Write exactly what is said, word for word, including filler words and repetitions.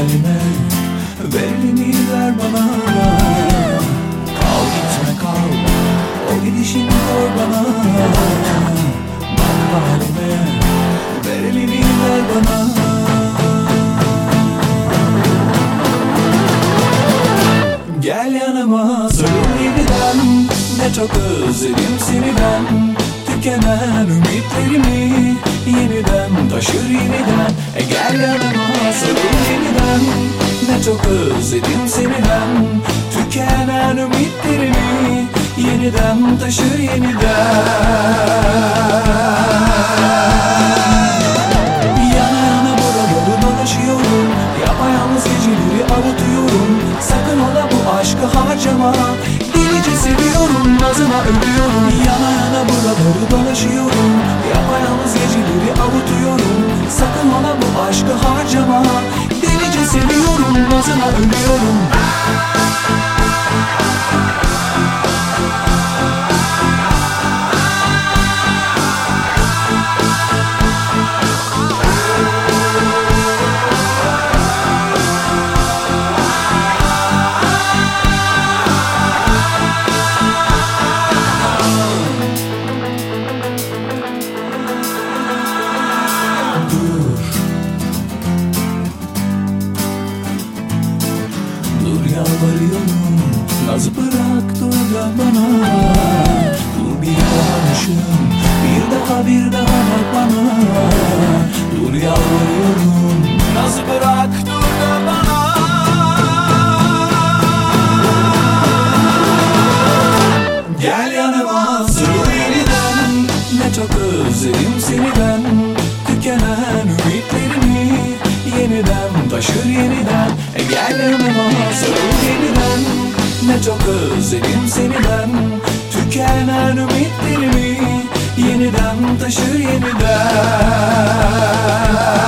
halime, ver elini ver bana. Kal gitme kal, o gidişini koy bana. Bak halime, ver elini ver bana. Gel yanıma sarıl yeniden, ne çok özledim seni ben. Tükenen ümitlerimi yeniden taşır yeniden. E gel yanıma sarıl yeniden, ne çok özledim seni ben. Tükenen ümitlerimi yeniden taşır yeniden. Yana yana buraları dolaşıyorum, yapayalnız geceleri avutuyorum. Sakın ola bu aşkı harcama, delice seviyorum, nazına ölüyorum. Yana yana buraları dolaşıyorum, yapayalnız geceleri avutuyorum. Sakın ola bu aşkı harcama, delice seviyorum, nazına ölüyorum. Yalvarıyorum, nazı bırak dur da bana. Dur bir konuşun, bir daha bir daha bak bana. Dur yalvarıyorum, nazı bırak dur da bana. Gel yanıma sarıl yeniden, ne çok özledim seni ben. Tükenen ümitlerimi yeniden taşır yeniden. E gel yanıma sarıl yeniden, ne çok özledim seni ben. Tükenen ümitlerimi yeniden taşır yeniden.